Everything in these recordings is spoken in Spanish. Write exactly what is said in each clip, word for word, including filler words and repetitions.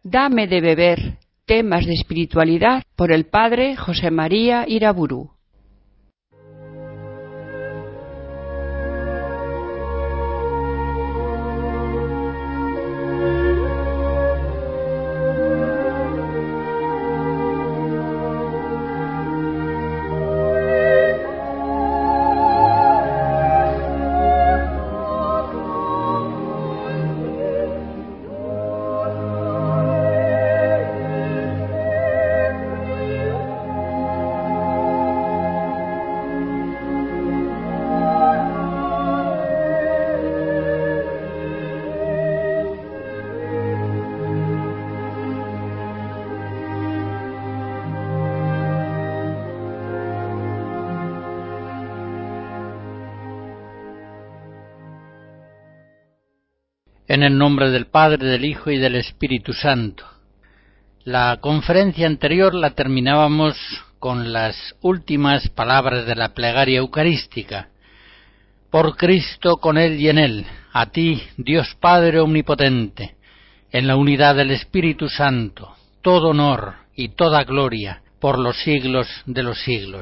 Dame de beber, temas de espiritualidad, por el padre José María Iraburu. En el nombre del Padre, del Hijo y del Espíritu Santo. La conferencia anterior la terminábamos con las últimas palabras de la plegaria eucarística. Por Cristo, con Él y en Él, a ti, Dios Padre Omnipotente, en la unidad del Espíritu Santo, todo honor y toda gloria por los siglos de los siglos.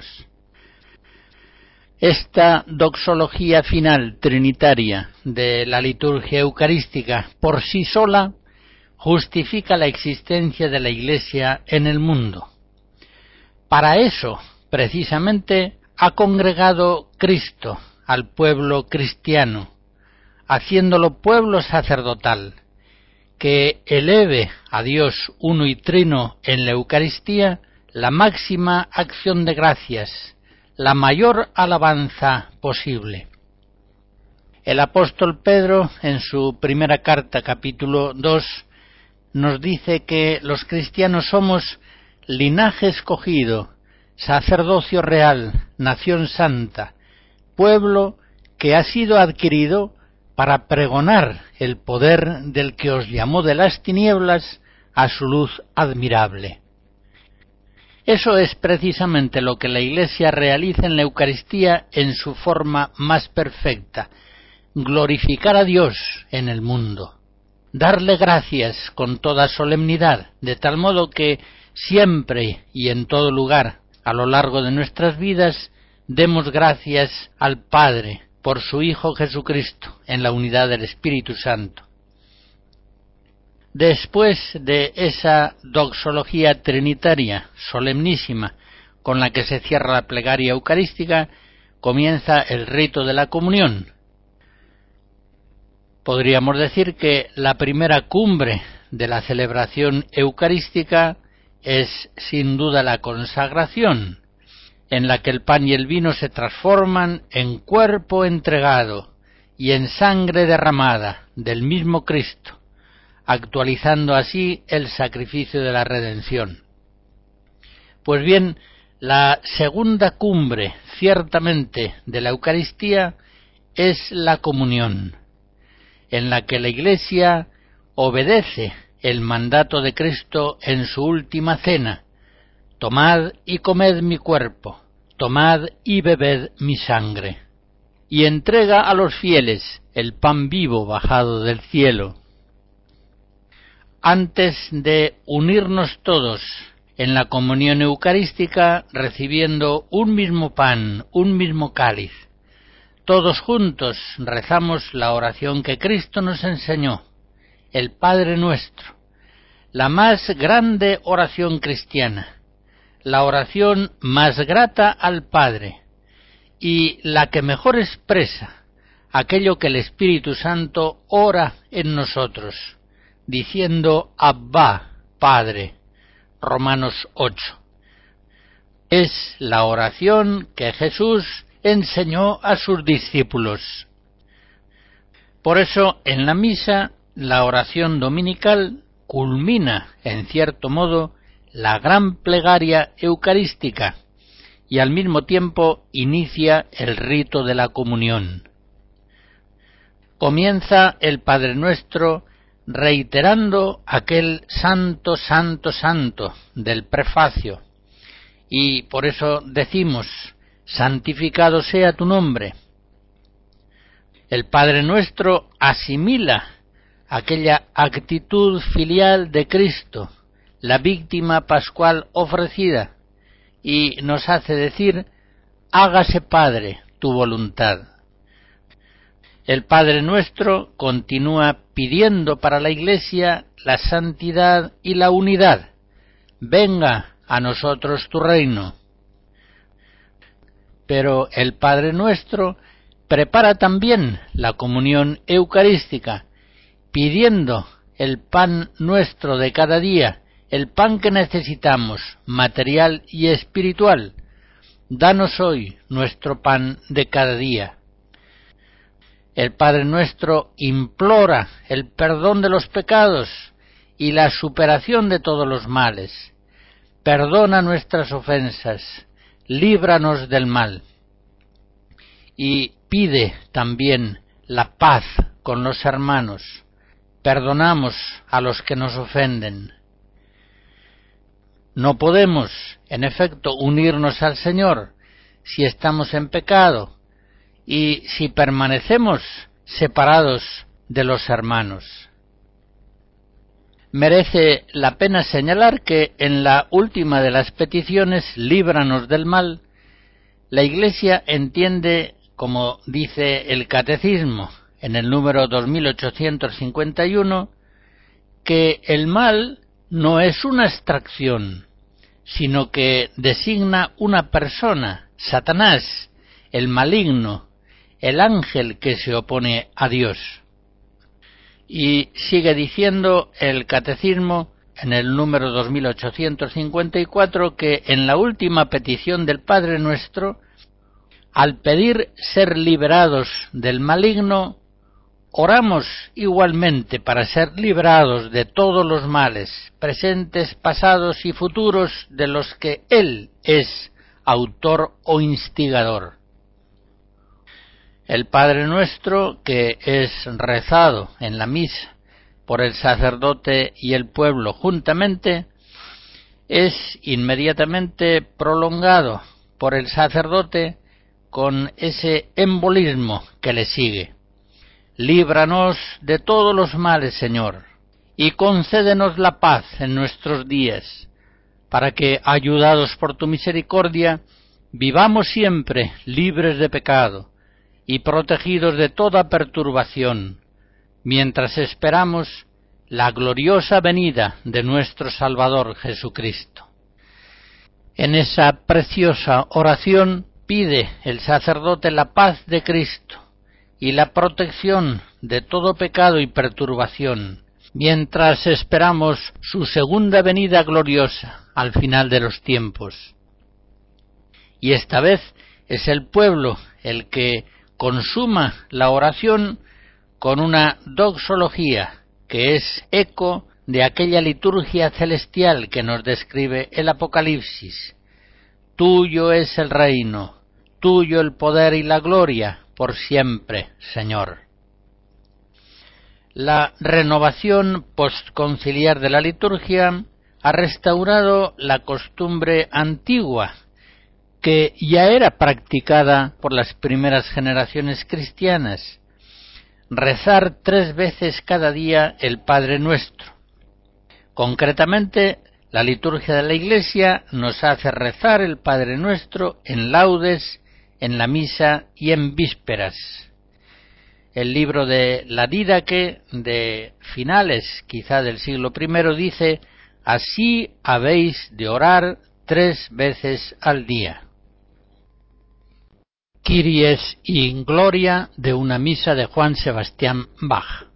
Esta doxología final trinitaria de la liturgia eucarística por sí sola justifica la existencia de la Iglesia en el mundo. Para eso, precisamente, ha congregado Cristo al pueblo cristiano, haciéndolo pueblo sacerdotal, que eleve a Dios uno y trino en la Eucaristía la máxima acción de gracias, la mayor alabanza posible. El apóstol Pedro, en su primera carta, capítulo dos, nos dice que los cristianos somos linaje escogido, sacerdocio real, nación santa, pueblo que ha sido adquirido para pregonar el poder del que os llamó de las tinieblas a su luz admirable. Eso es precisamente lo que la Iglesia realiza en la Eucaristía en su forma más perfecta: glorificar a Dios en el mundo, darle gracias con toda solemnidad, de tal modo que siempre y en todo lugar, a lo largo de nuestras vidas, demos gracias al Padre por su Hijo Jesucristo, en la unidad del Espíritu Santo. Después de esa doxología trinitaria solemnísima con la que se cierra la plegaria eucarística, comienza el rito de la comunión. Podríamos decir que la primera cumbre de la celebración eucarística es sin duda la consagración, en la que el pan y el vino se transforman en cuerpo entregado y en sangre derramada del mismo Cristo, actualizando así el sacrificio de la redención. Pues bien, la segunda cumbre, ciertamente, de la Eucaristía es la comunión, en la que la Iglesia obedece el mandato de Cristo en su última cena: tomad y comed mi cuerpo, tomad y bebed mi sangre, y entrega a los fieles el pan vivo bajado del cielo. Antes de unirnos todos en la comunión eucarística, recibiendo un mismo pan, un mismo cáliz, todos juntos rezamos la oración que Cristo nos enseñó, el Padre Nuestro, la más grande oración cristiana, la oración más grata al Padre y la que mejor expresa aquello que el Espíritu Santo ora en nosotros, diciendo Abba, Padre, Romanos ocho. Es la oración que Jesús enseñó a sus discípulos. Por eso, en la misa, la oración dominical culmina, en cierto modo, la gran plegaria eucarística y al mismo tiempo inicia el rito de la comunión. Comienza el Padre Nuestro reiterando aquel santo, santo, santo del prefacio, y por eso decimos: santificado sea tu nombre. El Padre Nuestro asimila aquella actitud filial de Cristo, la víctima pascual ofrecida, y nos hace decir: hágase, Padre, tu voluntad. El Padre Nuestro continúa pidiendo para la Iglesia la santidad y la unidad. Venga a nosotros tu reino. Pero el Padre Nuestro prepara también la comunión eucarística, pidiendo el pan nuestro de cada día, el pan que necesitamos, material y espiritual. Danos hoy nuestro pan de cada día. El Padre Nuestro implora el perdón de los pecados y la superación de todos los males. Perdona nuestras ofensas, líbranos del mal. Y pide también la paz con los hermanos. Perdonamos a los que nos ofenden. No podemos, en efecto, unirnos al Señor si estamos en pecado y si permanecemos separados de los hermanos. Merece la pena señalar que en la última de las peticiones, líbranos del mal, la Iglesia entiende, como dice el Catecismo en el número dos mil ochocientos cincuenta y uno, que el mal no es una abstracción, sino que designa una persona, Satanás, el maligno, el ángel que se opone a Dios. Y sigue diciendo el Catecismo en el número dos mil ochocientos cincuenta y cuatro que en la última petición del Padre Nuestro, al pedir ser liberados del maligno, oramos igualmente para ser librados de todos los males, presentes, pasados y futuros, de los que Él es autor o instigador. El Padre Nuestro, que es rezado en la misa por el sacerdote y el pueblo juntamente, es inmediatamente prolongado por el sacerdote con ese embolismo que le sigue. Líbranos de todos los males, Señor, y concédenos la paz en nuestros días, para que, ayudados por tu misericordia, vivamos siempre libres de pecado y protegidos de toda perturbación, mientras esperamos la gloriosa venida de nuestro Salvador Jesucristo. En esa preciosa oración pide el sacerdote la paz de Cristo y la protección de todo pecado y perturbación, mientras esperamos su segunda venida gloriosa al final de los tiempos. Y esta vez es el pueblo el que consuma la oración con una doxología que es eco de aquella liturgia celestial que nos describe el Apocalipsis. Tuyo es el reino, tuyo el poder y la gloria, por siempre, Señor. La renovación postconciliar de la liturgia ha restaurado la costumbre antigua que ya era practicada por las primeras generaciones cristianas: rezar tres veces cada día el Padre Nuestro. Concretamente, la liturgia de la Iglesia nos hace rezar el Padre Nuestro en laudes, en la misa y en vísperas. El libro de la Didaque, de finales quizá del siglo primero, dice: así habéis de orar tres veces al día. Kyries in Gloria, de una misa de Juan Sebastián Bach.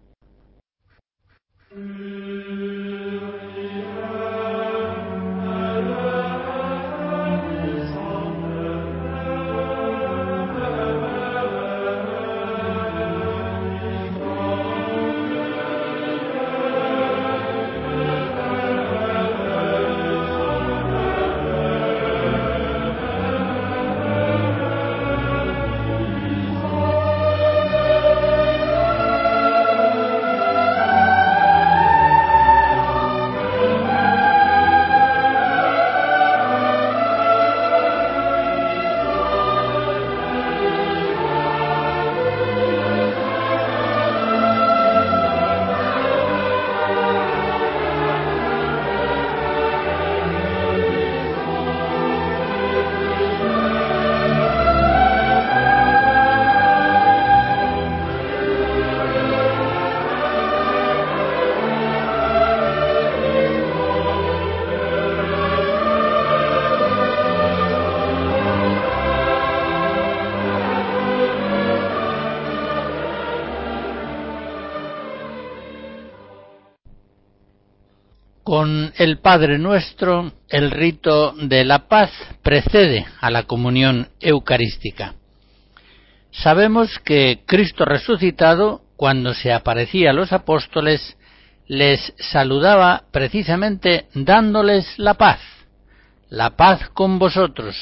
Con el Padre Nuestro, el rito de la paz precede a la comunión eucarística. Sabemos que Cristo resucitado, cuando se aparecía a los apóstoles, les saludaba precisamente dándoles la paz, la paz con vosotros.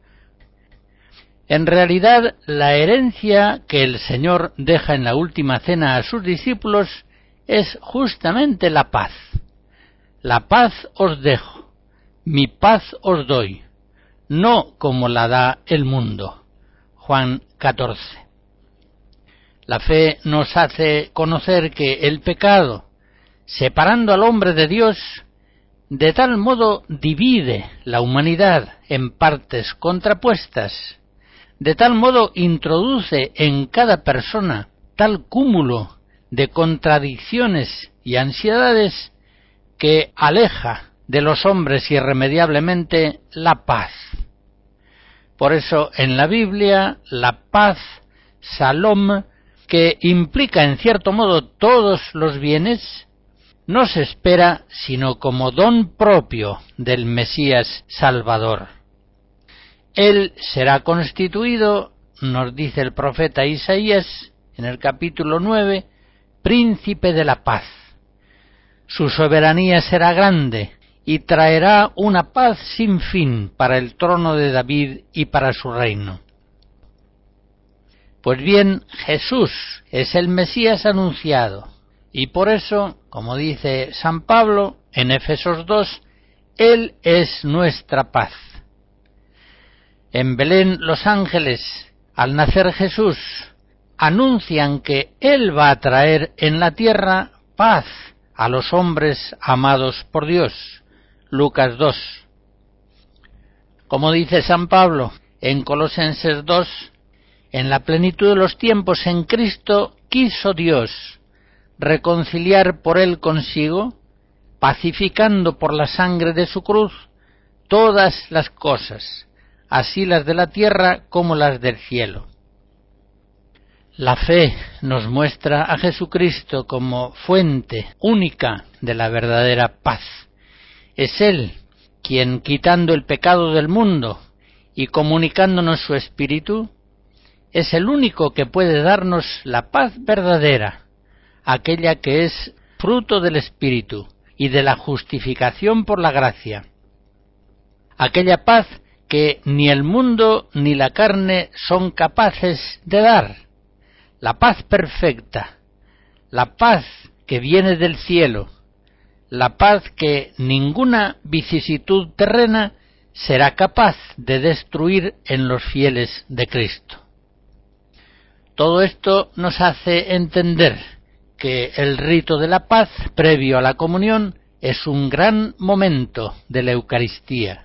En realidad, la herencia que el Señor deja en la última cena a sus discípulos es justamente la paz. La paz os dejo, mi paz os doy, no como la da el mundo. Juan catorce. La fe nos hace conocer que el pecado, separando al hombre de Dios, de tal modo divide la humanidad en partes contrapuestas, de tal modo introduce en cada persona tal cúmulo de contradicciones y ansiedades que aleja de los hombres irremediablemente la paz. Por eso en la Biblia la paz, Shalom, que implica en cierto modo todos los bienes, no se espera sino como don propio del Mesías Salvador. Él será constituido, nos dice el profeta Isaías en el capítulo nueve, príncipe de la paz. Su soberanía será grande y traerá una paz sin fin para el trono de David y para su reino. Pues bien, Jesús es el Mesías anunciado, y por eso, como dice San Pablo en Efesios dos, Él es nuestra paz. En Belén los ángeles, al nacer Jesús, anuncian que Él va a traer en la tierra paz a los hombres amados por Dios. Lucas dos. Como dice San Pablo en Colosenses dos, en la plenitud de los tiempos en Cristo quiso Dios reconciliar por Él consigo, pacificando por la sangre de su cruz todas las cosas, así las de la tierra como las del cielo. La fe nos muestra a Jesucristo como fuente única de la verdadera paz. Es Él quien, quitando el pecado del mundo y comunicándonos su espíritu, es el único que puede darnos la paz verdadera, aquella que es fruto del espíritu y de la justificación por la gracia. Aquella paz que ni el mundo ni la carne son capaces de dar. La paz perfecta, la paz que viene del cielo, la paz que ninguna vicisitud terrena será capaz de destruir en los fieles de Cristo. Todo esto nos hace entender que el rito de la paz previo a la comunión es un gran momento de la Eucaristía.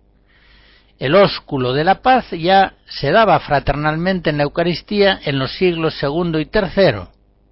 El ósculo de la paz ya se daba fraternalmente en la Eucaristía en los siglos segundo y tercero.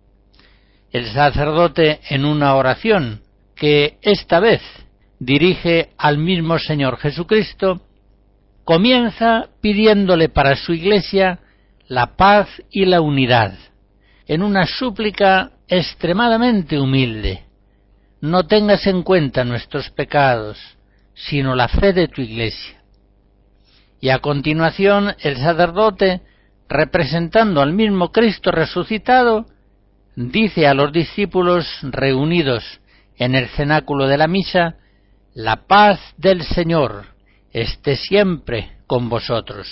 El sacerdote, en una oración que esta vez dirige al mismo Señor Jesucristo, comienza pidiéndole para su Iglesia la paz y la unidad, en una súplica extremadamente humilde. No tengas en cuenta nuestros pecados, sino la fe de tu Iglesia. Y a continuación el sacerdote, representando al mismo Cristo resucitado, dice a los discípulos reunidos en el cenáculo de la misa: la paz del Señor esté siempre con vosotros.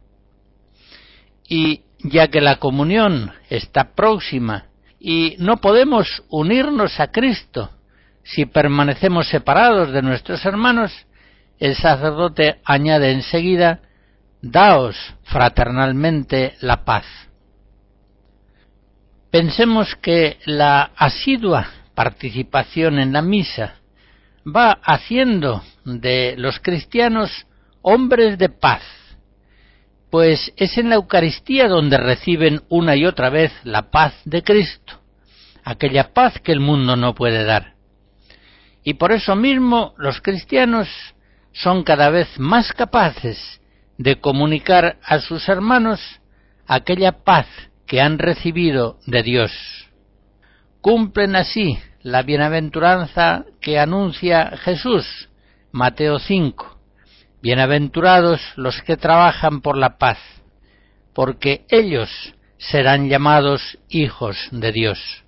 Y ya que la comunión está próxima y no podemos unirnos a Cristo si permanecemos separados de nuestros hermanos, el sacerdote añade enseguida: daos fraternalmente la paz. Pensemos que la asidua participación en la misa va haciendo de los cristianos hombres de paz, pues es en la Eucaristía donde reciben una y otra vez la paz de Cristo, aquella paz que el mundo no puede dar. Y por eso mismo los cristianos son cada vez más capaces de comunicar a sus hermanos aquella paz que han recibido de Dios. Cumplen así la bienaventuranza que anuncia Jesús, Mateo cinco. Bienaventurados los que trabajan por la paz, porque ellos serán llamados hijos de Dios.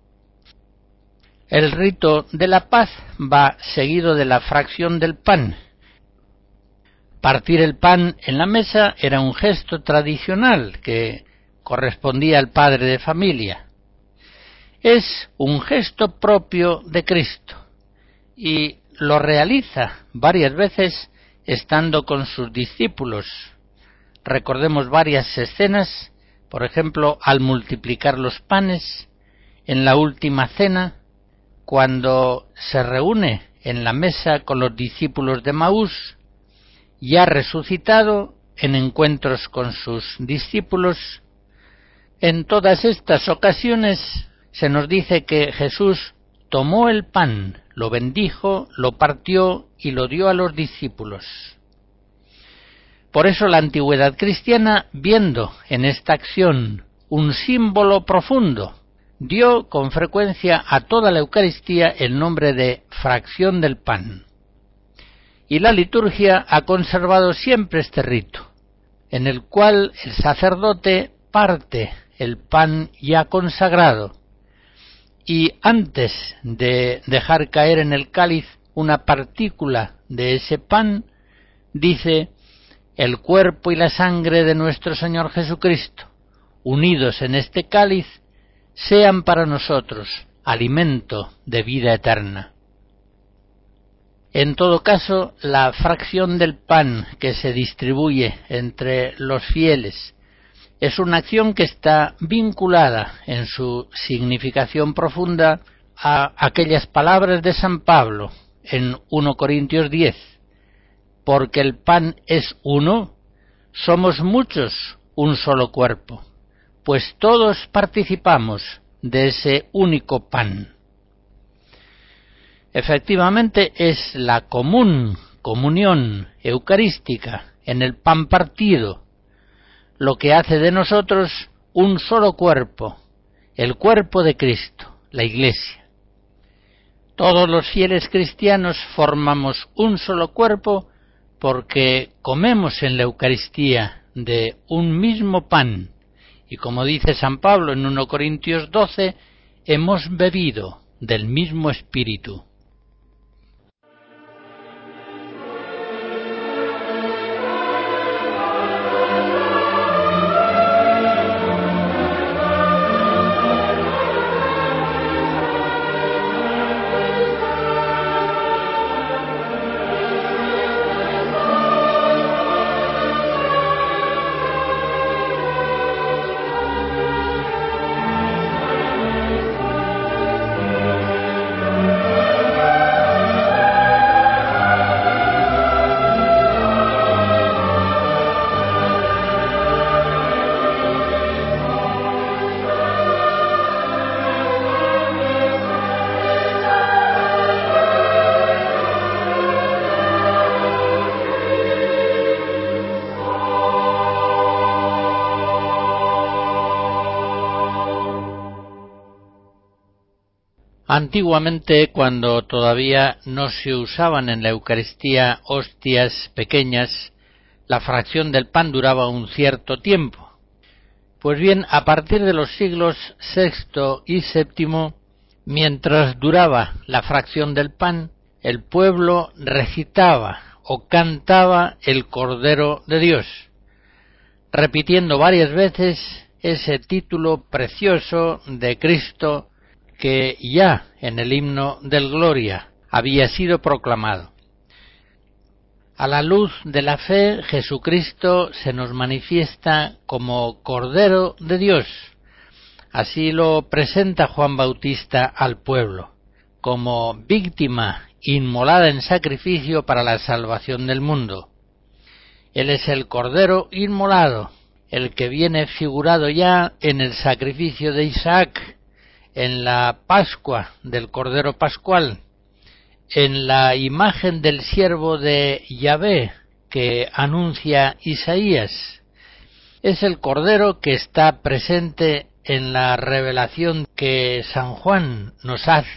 El rito de la paz va seguido de la fracción del pan. Partir el pan en la mesa era un gesto tradicional que correspondía al padre de familia. Es un gesto propio de Cristo y lo realiza varias veces estando con sus discípulos. Recordemos varias escenas, por ejemplo, al multiplicar los panes, en la última cena, cuando se reúne en la mesa con los discípulos de Maús, ya resucitado, en encuentros con sus discípulos. En todas estas ocasiones se nos dice que Jesús tomó el pan, lo bendijo, lo partió y lo dio a los discípulos. Por eso la antigüedad cristiana, viendo en esta acción un símbolo profundo, dio con frecuencia a toda la Eucaristía el nombre de fracción del pan. Y la liturgia ha conservado siempre este rito, en el cual el sacerdote parte el pan ya consagrado y antes de dejar caer en el cáliz una partícula de ese pan, dice: el cuerpo y la sangre de nuestro Señor Jesucristo, unidos en este cáliz, sean para nosotros alimento de vida eterna. En todo caso, la fracción del pan que se distribuye entre los fieles es una acción que está vinculada en su significación profunda a aquellas palabras de San Pablo en primera Corintios diez. Porque el pan es uno, somos muchos un solo cuerpo, pues todos participamos de ese único pan. Efectivamente, es la común comunión eucarística en el pan partido lo que hace de nosotros un solo cuerpo, el cuerpo de Cristo, la Iglesia. Todos los fieles cristianos formamos un solo cuerpo porque comemos en la Eucaristía de un mismo pan, y como dice San Pablo en primera Corintios doce, hemos bebido del mismo Espíritu. Antiguamente, cuando todavía no se usaban en la Eucaristía hostias pequeñas, la fracción del pan duraba un cierto tiempo. Pues bien, a partir de los siglos sexto y séptimo, mientras duraba la fracción del pan, el pueblo recitaba o cantaba el Cordero de Dios, repitiendo varias veces ese título precioso de Cristo que ya en el himno del Gloria había sido proclamado. A la luz de la fe, Jesucristo se nos manifiesta como Cordero de Dios. Así lo presenta Juan Bautista al pueblo, como víctima inmolada en sacrificio para la salvación del mundo. Él es el Cordero inmolado, el que viene figurado ya en el sacrificio de Isaac, en la Pascua del Cordero Pascual, en la imagen del siervo de Yahvé que anuncia Isaías. Es el Cordero que está presente en la revelación que San Juan nos hace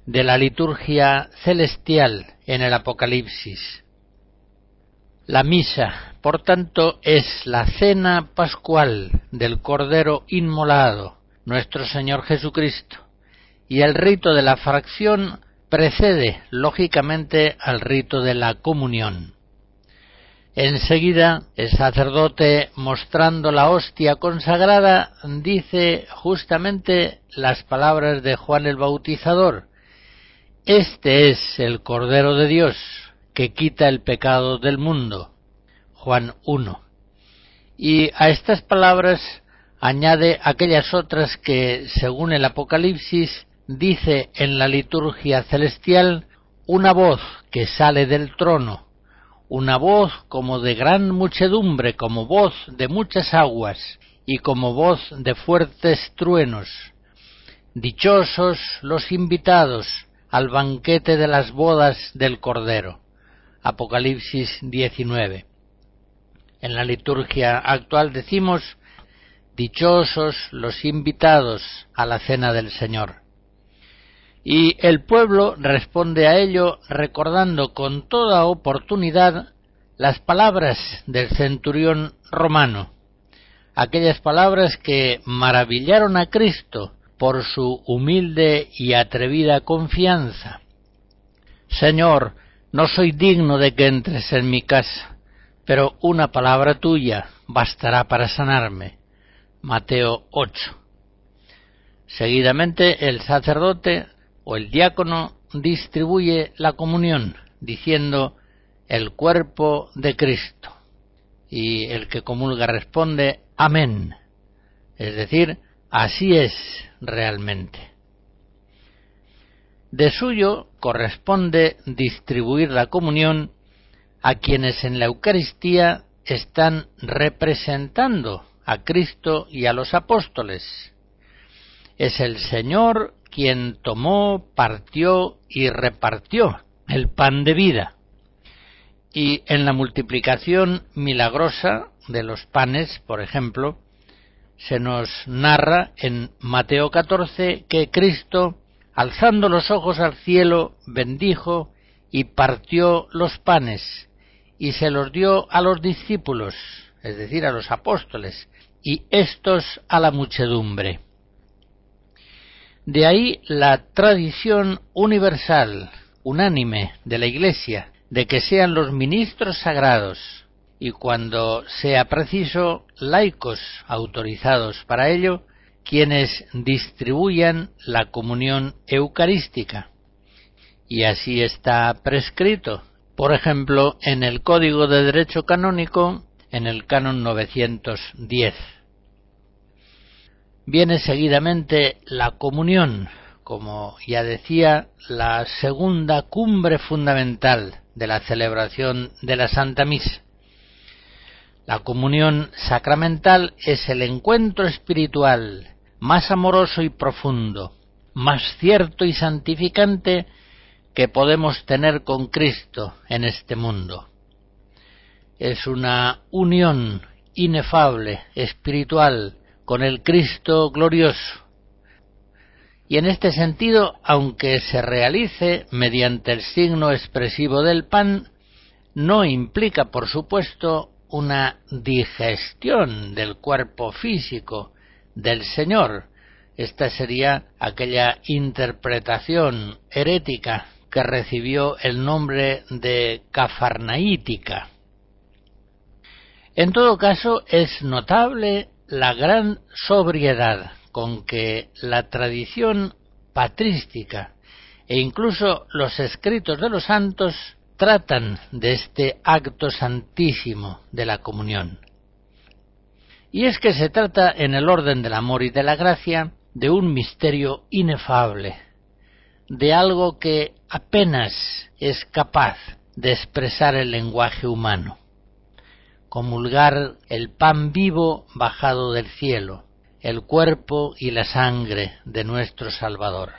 de la liturgia celestial en el Apocalipsis. La misa, por tanto, es la cena pascual del Cordero inmolado, nuestro Señor Jesucristo, y el rito de la fracción precede, lógicamente, al rito de la comunión. Enseguida, el sacerdote, mostrando la hostia consagrada, dice justamente las palabras de Juan el Bautizador: «Este es el Cordero de Dios, que quita el pecado del mundo». Juan uno. Y a estas palabras añade aquellas otras que, según el Apocalipsis, dice en la liturgia celestial una voz que sale del trono, una voz como de gran muchedumbre, como voz de muchas aguas y como voz de fuertes truenos. Dichosos los invitados al banquete de las bodas del Cordero. Apocalipsis diecinueve. En la liturgia actual decimos: dichosos los invitados a la cena del Señor. Y el pueblo responde a ello recordando con toda oportunidad las palabras del centurión romano, aquellas palabras que maravillaron a Cristo por su humilde y atrevida confianza. Señor, no soy digno de que entres en mi casa, pero una palabra tuya bastará para sanarme. Mateo ocho. Seguidamente el sacerdote o el diácono distribuye la comunión, diciendo: el cuerpo de Cristo. Y el que comulga responde: amén. Es decir, así es realmente. De suyo corresponde distribuir la comunión a quienes en la Eucaristía están representando a Cristo y a los apóstoles. Es el Señor quien tomó, partió y repartió el pan de vida. Y en la multiplicación milagrosa de los panes, por ejemplo, se nos narra en Mateo catorce que Cristo, alzando los ojos al cielo, bendijo y partió los panes y se los dio a los discípulos, es decir, a los apóstoles, y éstos a la muchedumbre. De ahí la tradición universal, unánime de la Iglesia, de que sean los ministros sagrados y, cuando sea preciso, laicos autorizados para ello, quienes distribuyan la comunión eucarística. Y así está prescrito, por ejemplo, en el Código de Derecho Canónico, en el canon novecientos diez. Viene seguidamente la comunión, como ya decía, la segunda cumbre fundamental de la celebración de la Santa Misa. La comunión sacramental es el encuentro espiritual más amoroso y profundo, más cierto y santificante que podemos tener con Cristo en este mundo. Es una unión inefable, espiritual, con el Cristo glorioso. Y en este sentido, aunque se realice mediante el signo expresivo del pan, no implica, por supuesto, una digestión del cuerpo físico del Señor. Esta sería aquella interpretación herética que recibió el nombre de cafarnaítica. En todo caso, es notable la gran sobriedad con que la tradición patrística e incluso los escritos de los santos tratan de este acto santísimo de la comunión. Y es que se trata, en el orden del amor y de la gracia, de un misterio inefable, de algo que apenas es capaz de expresar el lenguaje humano. Comulgar el pan vivo bajado del cielo, el cuerpo y la sangre de nuestro Salvador.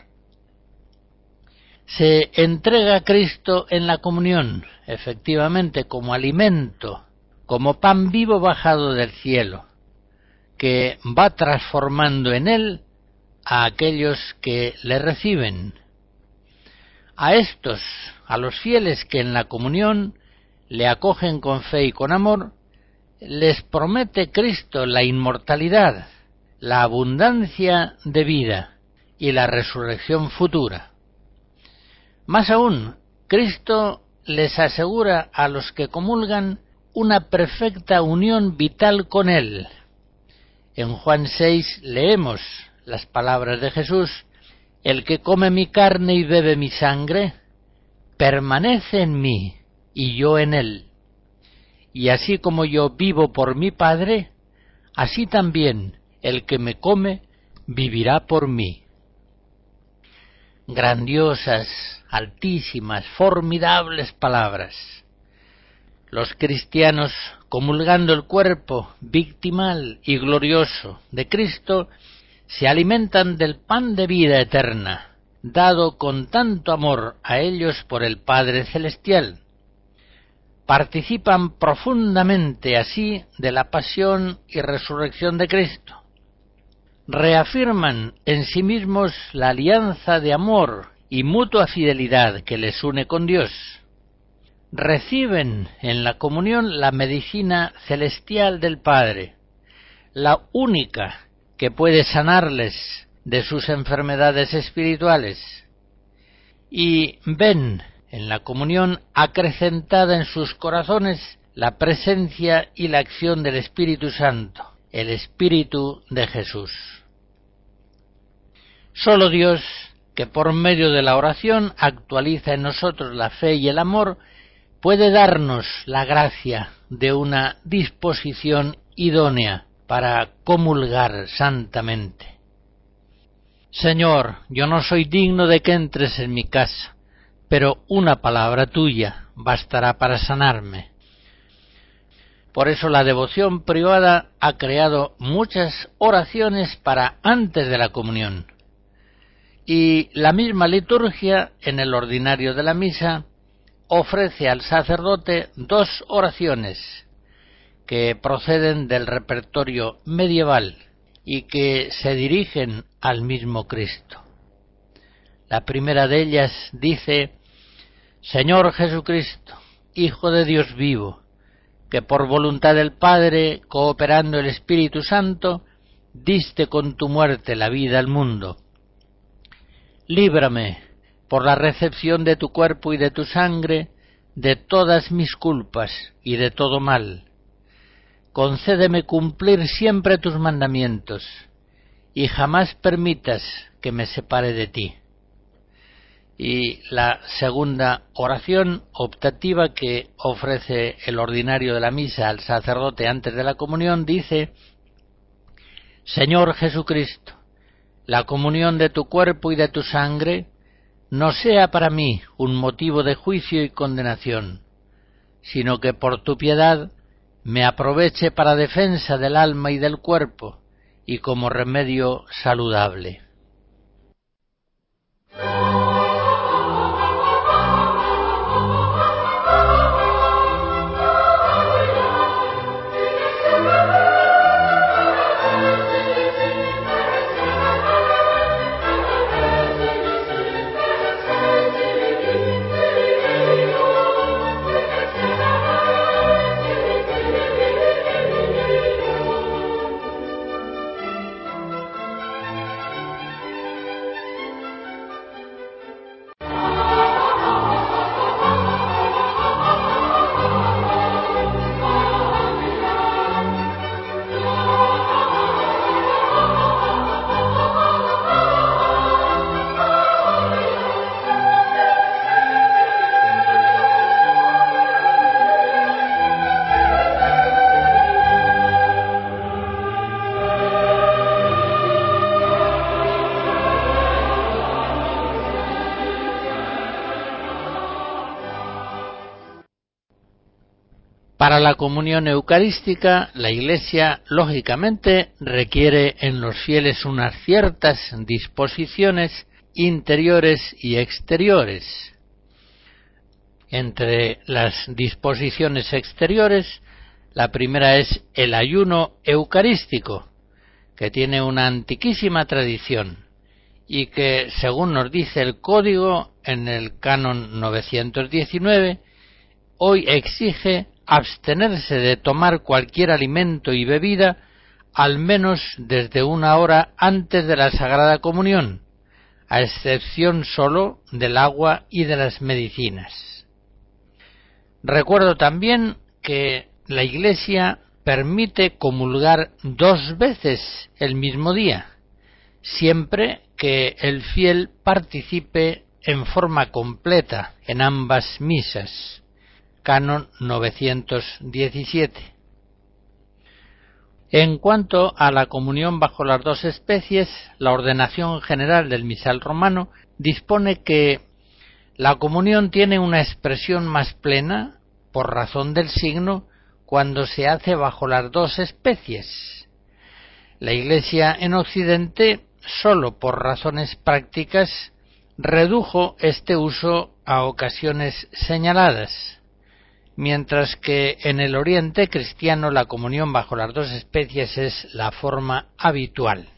Se entrega a Cristo en la comunión, efectivamente, como alimento, como pan vivo bajado del cielo, que va transformando en él a aquellos que le reciben. A estos, a los fieles que en la comunión le acogen con fe y con amor, les promete Cristo la inmortalidad, la abundancia de vida y la resurrección futura. Más aún, Cristo les asegura a los que comulgan una perfecta unión vital con Él. En Juan seis leemos las palabras de Jesús: el que come mi carne y bebe mi sangre, permanece en mí y yo en él. Y así como yo vivo por mi Padre, así también el que me come vivirá por mí. Grandiosas, altísimas, formidables palabras. Los cristianos, comulgando el cuerpo victimal y glorioso de Cristo, se alimentan del pan de vida eterna, dado con tanto amor a ellos por el Padre Celestial. Participan profundamente así de la pasión y resurrección de Cristo. Reafirman en sí mismos la alianza de amor y mutua fidelidad que les une con Dios. Reciben en la comunión la medicina celestial del Padre, la única que puede sanarles de sus enfermedades espirituales, y ven en la comunión acrecentada en sus corazones la presencia y la acción del Espíritu Santo, el Espíritu de Jesús. Solo Dios, que por medio de la oración actualiza en nosotros la fe y el amor, puede darnos la gracia de una disposición idónea para comulgar santamente. Señor, yo no soy digno de que entres en mi casa, pero una palabra tuya bastará para sanarme. Por eso la devoción privada ha creado muchas oraciones para antes de la comunión. Y la misma liturgia, en el ordinario de la misa, ofrece al sacerdote dos oraciones que proceden del repertorio medieval y que se dirigen al mismo Cristo. La primera de ellas dice: Señor Jesucristo, Hijo de Dios vivo, que por voluntad del Padre, cooperando el Espíritu Santo, diste con tu muerte la vida al mundo. Líbrame, por la recepción de tu cuerpo y de tu sangre, de todas mis culpas y de todo mal. Concédeme cumplir siempre tus mandamientos, y jamás permitas que me separe de ti. Y la segunda oración optativa que ofrece el ordinario de la misa al sacerdote antes de la comunión dice: Señor Jesucristo, la comunión de tu cuerpo y de tu sangre no sea para mí un motivo de juicio y condenación, sino que por tu piedad me aproveche para defensa del alma y del cuerpo y como remedio saludable. Para la comunión eucarística, la Iglesia, lógicamente, requiere en los fieles unas ciertas disposiciones interiores y exteriores. Entre las disposiciones exteriores, la primera es el ayuno eucarístico, que tiene una antiquísima tradición y que, según nos dice el Código, en el canon novecientos diecinueve, hoy exige abstenerse de tomar cualquier alimento y bebida al menos desde una hora antes de la Sagrada Comunión, a excepción sólo del agua y de las medicinas. Recuerdo también que la Iglesia permite comulgar dos veces el mismo día, siempre que el fiel participe en forma completa en ambas misas. Canon novecientos diecisiete. En cuanto a la comunión bajo las dos especies, la ordenación general del misal romano dispone que la comunión tiene una expresión más plena, por razón del signo, cuando se hace bajo las dos especies. La Iglesia en Occidente, sólo por razones prácticas, redujo este uso a ocasiones señaladas, mientras que en el Oriente cristiano la comunión bajo las dos especies es la forma habitual.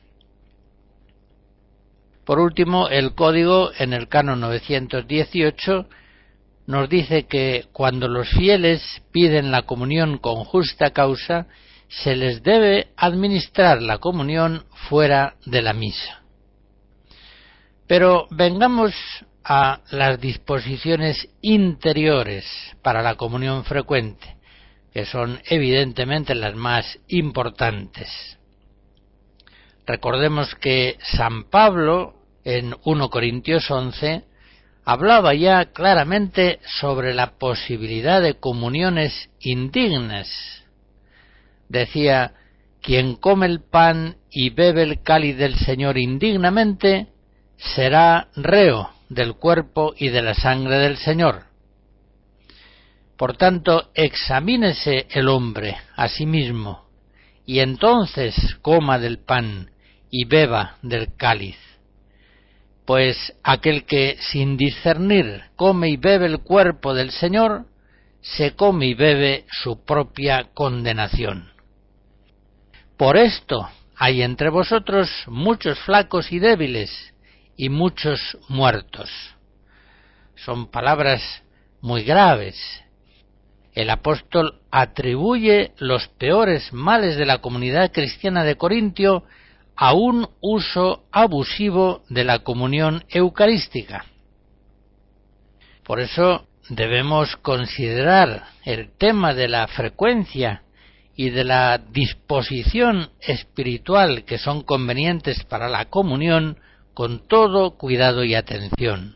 Por último, el Código, en el canon novecientos dieciocho, nos dice que cuando los fieles piden la comunión con justa causa, se les debe administrar la comunión fuera de la misa. Pero vengamos a las disposiciones interiores para la comunión frecuente, que son evidentemente las más importantes. Recordemos que San Pablo, en primera Corintios once, hablaba ya claramente sobre la posibilidad de comuniones indignas. Decía: quien come el pan y bebe el cáliz del Señor indignamente, será reo del cuerpo y de la sangre del Señor. Por tanto, examínese el hombre a sí mismo, y entonces coma del pan y beba del cáliz. Pues aquel que sin discernir come y bebe el cuerpo del Señor, se come y bebe su propia condenación. Por esto hay entre vosotros muchos flacos y débiles, y muchos muertos. Son palabras muy graves. El apóstol atribuye los peores males de la comunidad cristiana de Corintio a un uso abusivo de la comunión eucarística. Por eso debemos considerar el tema de la frecuencia y de la disposición espiritual que son convenientes para la comunión con todo cuidado y atención.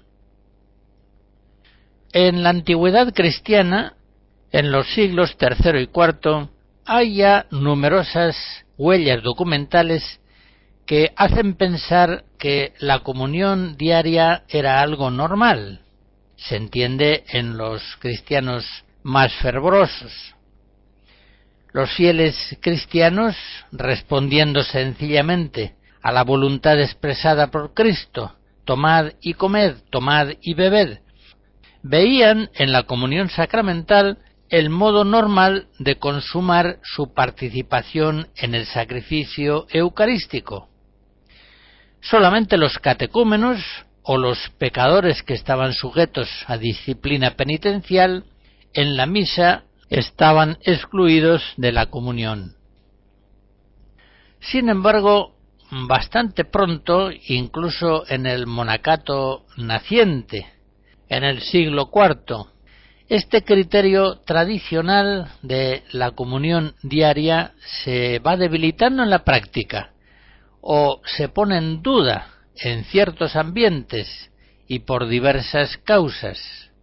En la antigüedad cristiana, en los siglos tercero y cuarto, hay ya numerosas huellas documentales que hacen pensar que la comunión diaria era algo normal. Se entiende en los cristianos más fervorosos. Los fieles cristianos, respondiendo sencillamente a la voluntad expresada por Cristo, tomad y comed, tomad y bebed, veían en la comunión sacramental el modo normal de consumar su participación en el sacrificio eucarístico. Solamente los catecúmenos o los pecadores que estaban sujetos a disciplina penitencial en la misa estaban excluidos de la comunión. Sin embargo, bastante pronto, incluso en el monacato naciente, en el siglo cuarto, este criterio tradicional de la comunión diaria se va debilitando en la práctica o se pone en duda en ciertos ambientes y por diversas causas.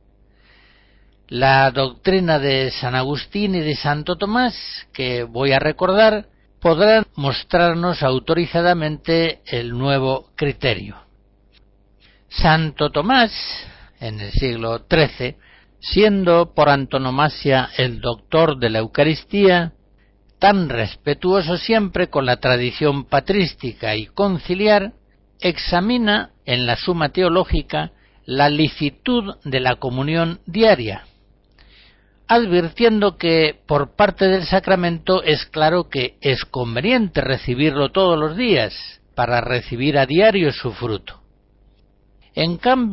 La doctrina de San Agustín y de Santo Tomás, que voy a recordar, podrán mostrarnos autorizadamente el nuevo criterio. Santo Tomás, en el siglo trece, siendo por antonomasia el doctor de la Eucaristía, tan respetuoso siempre con la tradición patrística y conciliar, examina en la Suma Teológica la licitud de la comunión diaria, advirtiendo que por parte del sacramento es claro que es conveniente recibirlo todos los días para recibir a diario su fruto. En cambio,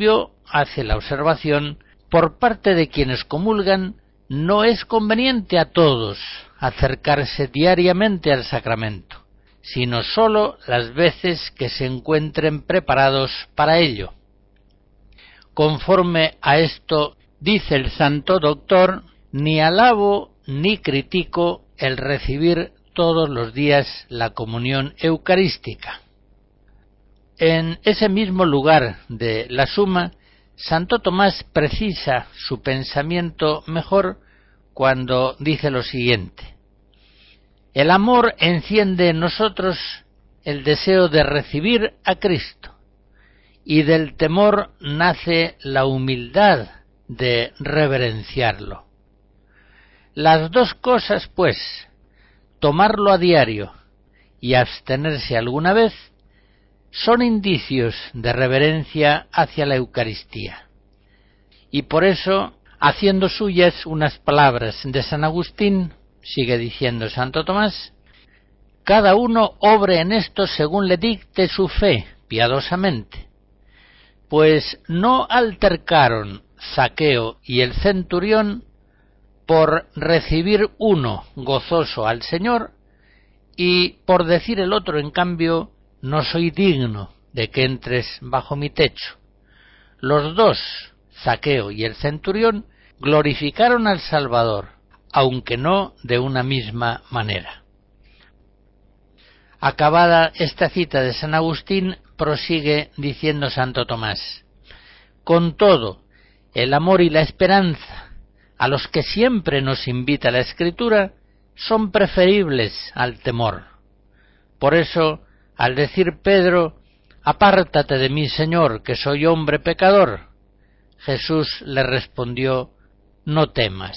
hace la observación: por parte de quienes comulgan, no es conveniente a todos acercarse diariamente al sacramento, sino sólo las veces que se encuentren preparados para ello. Conforme a esto, dice el santo doctor, ni alabo ni critico el recibir todos los días la comunión eucarística. En ese mismo lugar de la Suma, Santo Tomás precisa su pensamiento mejor cuando dice lo siguiente: el amor enciende en nosotros el deseo de recibir a Cristo, y del temor nace la humildad de reverenciarlo. Las dos cosas, pues, tomarlo a diario y abstenerse alguna vez, son indicios de reverencia hacia la Eucaristía. Y por eso, haciendo suyas unas palabras de San Agustín, sigue diciendo Santo Tomás: cada uno obre en esto según le dicte su fe piadosamente, pues no altercaron Zaqueo y el centurión por recibir uno gozoso al Señor, y por decir el otro, en cambio, no soy digno de que entres bajo mi techo. Los dos, Zaqueo y el centurión, glorificaron al Salvador, aunque no de una misma manera. Acabada esta cita de San Agustín, prosigue diciendo Santo Tomás: con todo, el amor y la esperanza, a los que siempre nos invita la Escritura, son preferibles al temor. Por eso, al decir Pedro: apártate de mí, Señor, que soy hombre pecador, Jesús le respondió: no temas.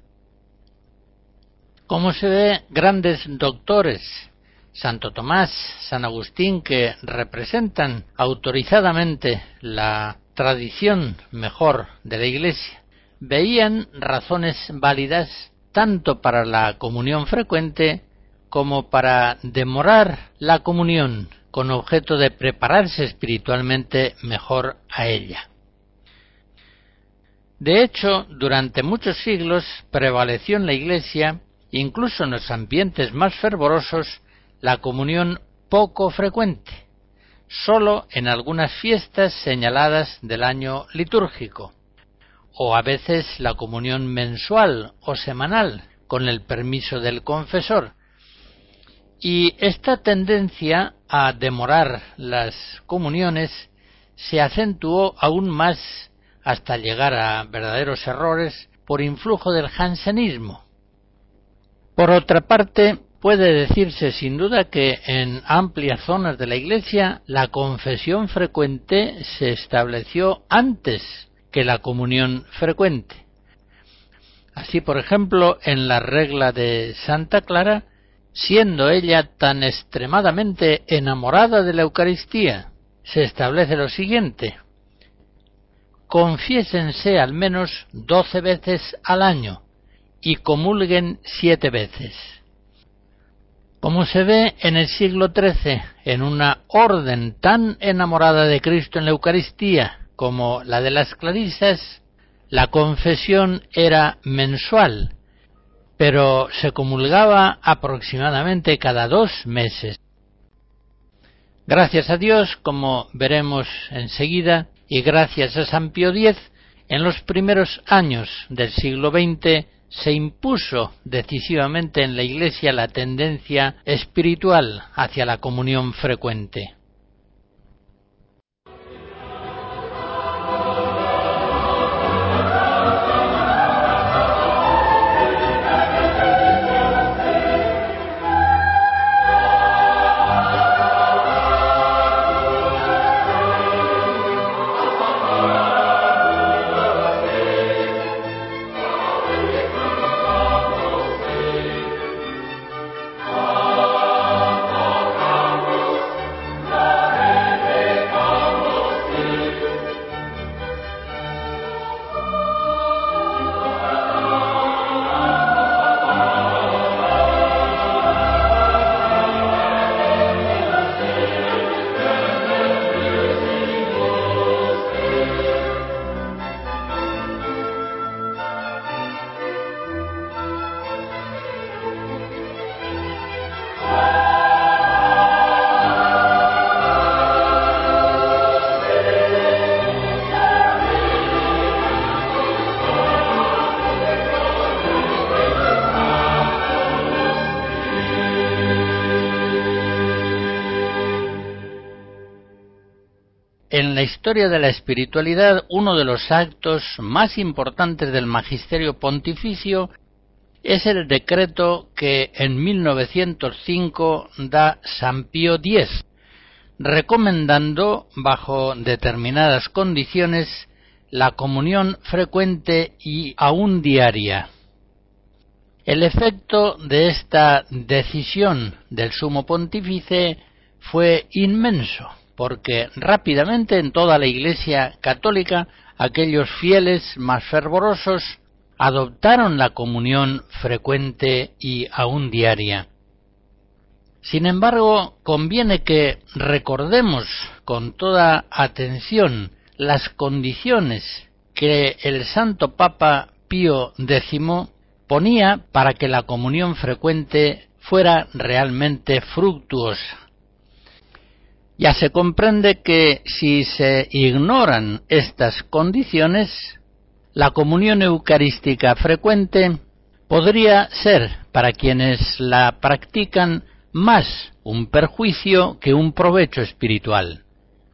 Como se ve, grandes doctores, Santo Tomás, San Agustín, que representan autorizadamente la tradición mejor de la Iglesia, veían razones válidas tanto para la comunión frecuente como para demorar la comunión, con objeto de prepararse espiritualmente mejor a ella. De hecho, durante muchos siglos prevaleció en la Iglesia, incluso en los ambientes más fervorosos, la comunión poco frecuente, sólo en algunas fiestas señaladas del año litúrgico, o a veces la comunión mensual o semanal, con el permiso del confesor. Y esta tendencia a demorar las comuniones se acentuó aún más hasta llegar a verdaderos errores por influjo del jansenismo. Por otra parte, puede decirse sin duda que en amplias zonas de la Iglesia la confesión frecuente se estableció antes que la comunión frecuente. Así, por ejemplo, en la regla de Santa Clara, siendo ella tan extremadamente enamorada de la Eucaristía, se establece lo siguiente: confiésense al menos doce veces al año y comulguen siete veces. Como se ve en el siglo trece, en una orden tan enamorada de Cristo en la Eucaristía como la de las clarisas, la confesión era mensual, pero se comulgaba aproximadamente cada dos meses. Gracias a Dios, como veremos enseguida, y gracias a San Pío X, en los primeros años del siglo veinte se impuso decisivamente en la Iglesia la tendencia espiritual hacia la comunión frecuente. Oh en la historia de la espiritualidad uno de los actos más importantes del magisterio pontificio es el decreto que en mil novecientos cinco da San Pío X, recomendando bajo determinadas condiciones la comunión frecuente y aún diaria. El efecto de esta decisión del Sumo Pontífice fue inmenso, porque rápidamente en toda la Iglesia católica aquellos fieles más fervorosos adoptaron la comunión frecuente y aún diaria. Sin embargo, conviene que recordemos con toda atención las condiciones que el Santo Papa Pío X ponía para que la comunión frecuente fuera realmente fructuosa. Ya se comprende que si se ignoran estas condiciones, la comunión eucarística frecuente podría ser, para quienes la practican, más un perjuicio que un provecho espiritual.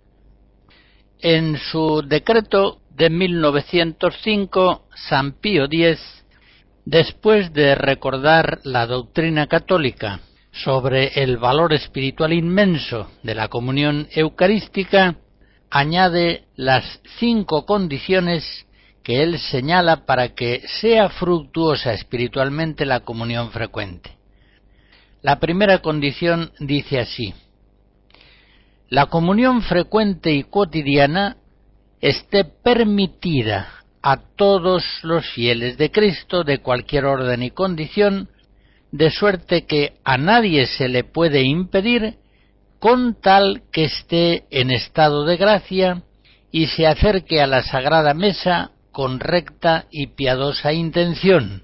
En su decreto de mil novecientos cinco, San Pío X, después de recordar la doctrina católica sobre el valor espiritual inmenso de la comunión eucarística, añade las cinco condiciones que él señala para que sea fructuosa espiritualmente la comunión frecuente. La primera condición dice así: la comunión frecuente y cotidiana esté permitida a todos los fieles de Cristo de cualquier orden y condición, de suerte que a nadie se le puede impedir, con tal que esté en estado de gracia y se acerque a la Sagrada Mesa con recta y piadosa intención.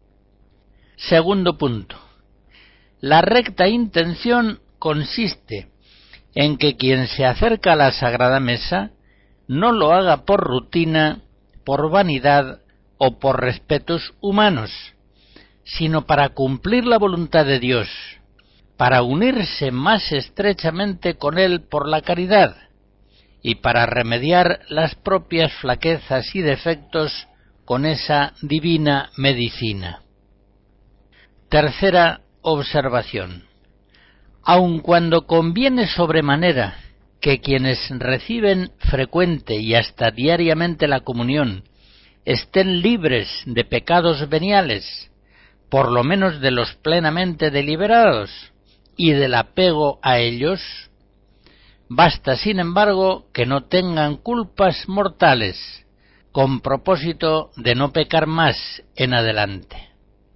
Segundo punto. La recta intención consiste en que quien se acerca a la Sagrada Mesa no lo haga por rutina, por vanidad o por respetos humanos, sino para cumplir la voluntad de Dios, para unirse más estrechamente con Él por la caridad y para remediar las propias flaquezas y defectos con esa divina medicina. Tercera observación. Aun cuando conviene sobremanera que quienes reciben frecuente y hasta diariamente la comunión estén libres de pecados veniales, por lo menos de los plenamente deliberados y del apego a ellos, basta sin embargo que no tengan culpas mortales, con propósito de no pecar más en adelante.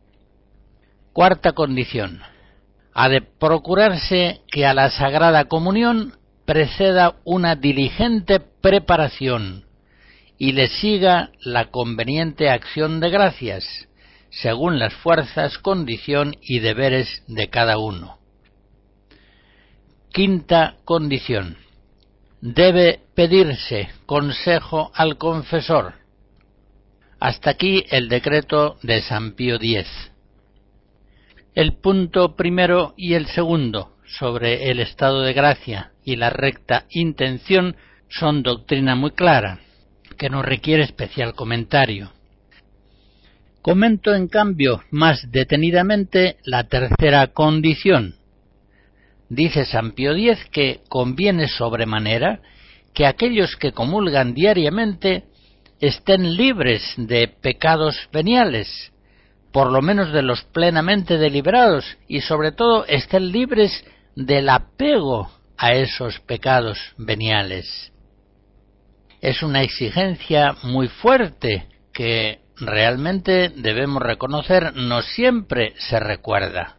Cuarta condición. Ha de procurarse que a la Sagrada Comunión preceda una diligente preparación y le siga la conveniente acción de gracias, según las fuerzas, condición y deberes de cada uno. Quinta condición. Debe pedirse consejo al confesor. Hasta aquí el decreto de San Pío X. El punto primero y el segundo sobre el estado de gracia y la recta intención son doctrina muy clara, que no requiere especial comentario. Comento en cambio más detenidamente la tercera condición. Dice San Pío X que conviene sobremanera que aquellos que comulgan diariamente estén libres de pecados veniales, por lo menos de los plenamente deliberados, y sobre todo estén libres del apego a esos pecados veniales. Es una exigencia muy fuerte que realmente debemos reconocer no siempre se recuerda.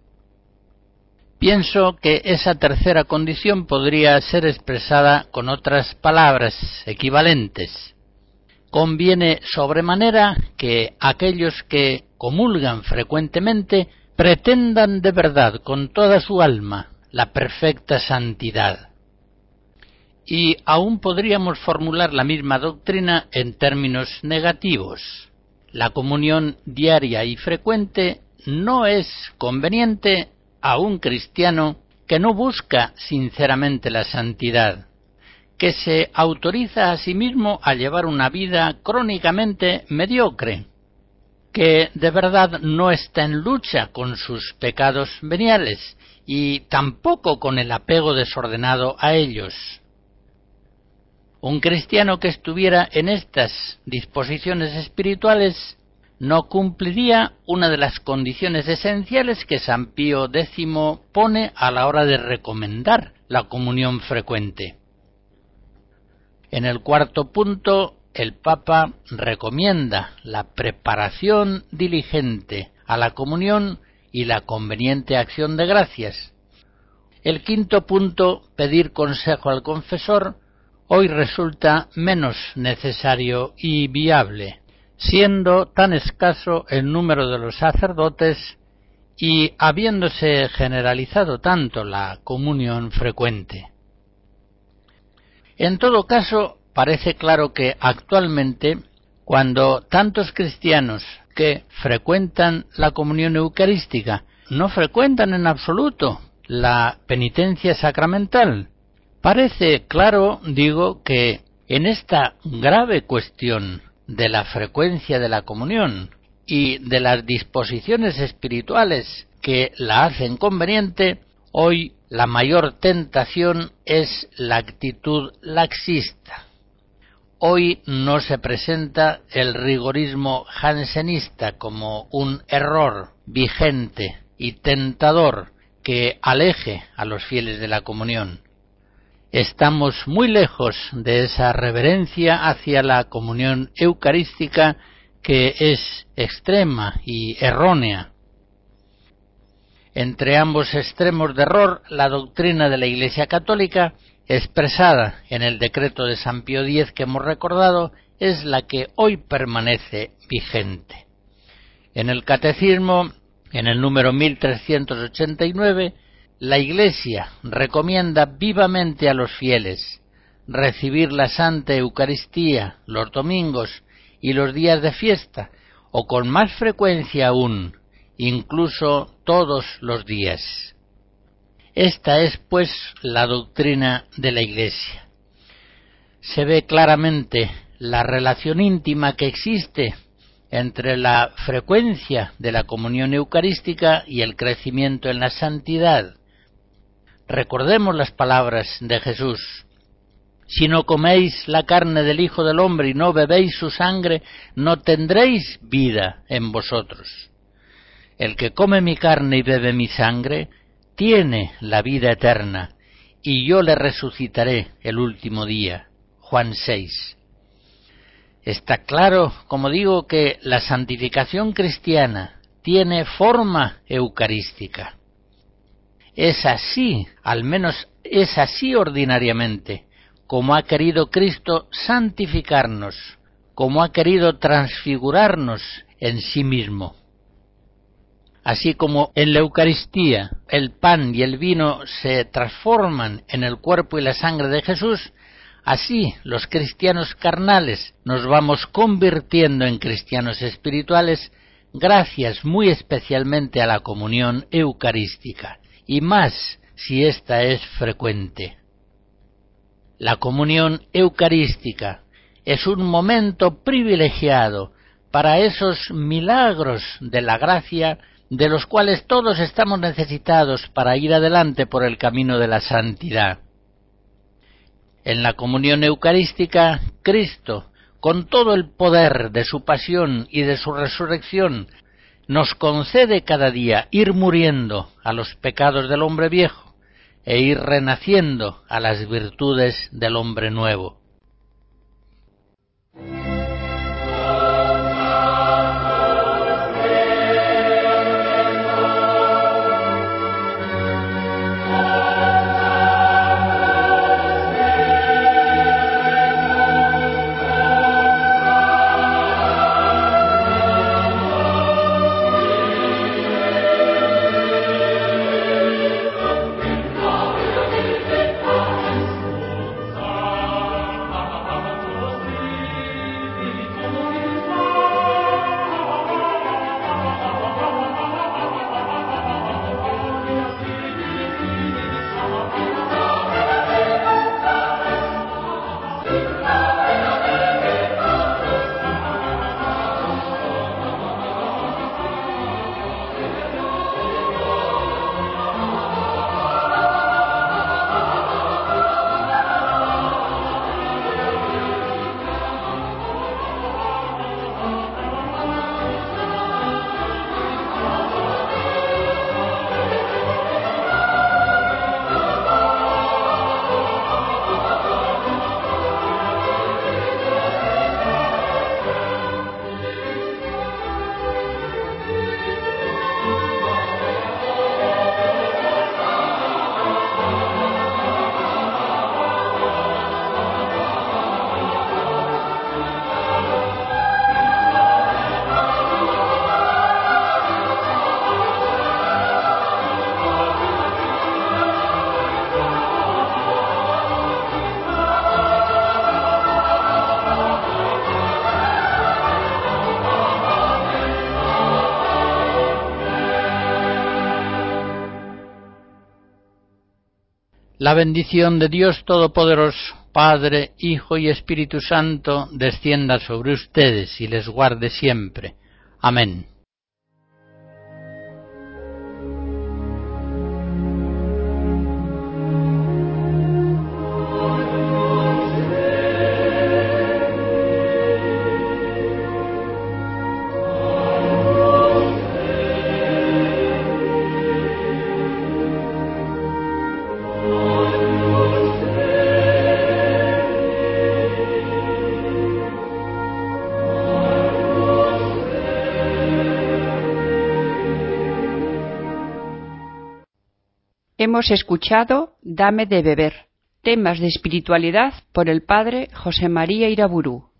Pienso que esa tercera condición podría ser expresada con otras palabras equivalentes. Conviene sobremanera que aquellos que comulgan frecuentemente pretendan de verdad con toda su alma la perfecta santidad. Y aún podríamos formular la misma doctrina en términos negativos. La comunión diaria y frecuente no es conveniente a un cristiano que no busca sinceramente la santidad, que se autoriza a sí mismo a llevar una vida crónicamente mediocre, que de verdad no está en lucha con sus pecados veniales y tampoco con el apego desordenado a ellos. Un cristiano que estuviera en estas disposiciones espirituales no cumpliría una de las condiciones esenciales que San Pío X pone a la hora de recomendar la comunión frecuente. En el cuarto punto, el Papa recomienda la preparación diligente a la comunión y la conveniente acción de gracias. El quinto punto, pedir consejo al confesor, hoy resulta menos necesario y viable, siendo tan escaso el número de los sacerdotes y habiéndose generalizado tanto la comunión frecuente. En todo caso, parece claro que actualmente, cuando tantos cristianos que frecuentan la comunión eucarística no frecuentan en absoluto la penitencia sacramental, parece claro, digo, que en esta grave cuestión de la frecuencia de la comunión y de las disposiciones espirituales que la hacen conveniente, hoy la mayor tentación es la actitud laxista. Hoy no se presenta el rigorismo jansenista como un error vigente y tentador que aleje a los fieles de la comunión. Estamos muy lejos de esa reverencia hacia la comunión eucarística que es extrema y errónea. Entre ambos extremos de error, la doctrina de la Iglesia Católica, expresada en el decreto de San Pío X que hemos recordado, es la que hoy permanece vigente. En el Catecismo, en el número mil trescientos ochenta y nueve, la Iglesia recomienda vivamente a los fieles recibir la Santa Eucaristía los domingos y los días de fiesta, o con más frecuencia aún, incluso todos los días. Esta es, pues, la doctrina de la Iglesia. Se ve claramente la relación íntima que existe entre la frecuencia de la comunión eucarística y el crecimiento en la santidad. Recordemos las palabras de Jesús: si no coméis la carne del Hijo del Hombre y no bebéis su sangre, no tendréis vida en vosotros. El que come mi carne y bebe mi sangre, tiene la vida eterna, y yo le resucitaré el último día. Juan seis. Está claro, como digo, que la santificación cristiana tiene forma eucarística. Es así, al menos es así ordinariamente, como ha querido Cristo santificarnos, como ha querido transfigurarnos en sí mismo. Así como en la Eucaristía el pan y el vino se transforman en el cuerpo y la sangre de Jesús, así los cristianos carnales nos vamos convirtiendo en cristianos espirituales gracias muy especialmente a la comunión eucarística, y más si ésta es frecuente. La comunión eucarística es un momento privilegiado para esos milagros de la gracia de los cuales todos estamos necesitados para ir adelante por el camino de la santidad. En la comunión eucarística, Cristo, con todo el poder de su pasión y de su resurrección, nos concede cada día ir muriendo a los pecados del hombre viejo e ir renaciendo a las virtudes del hombre nuevo. La bendición de Dios Todopoderoso, Padre, Hijo y Espíritu Santo, descienda sobre ustedes y les guarde siempre. Amén. Hemos escuchado Dame de beber, temas de espiritualidad por el padre José María Iraburu.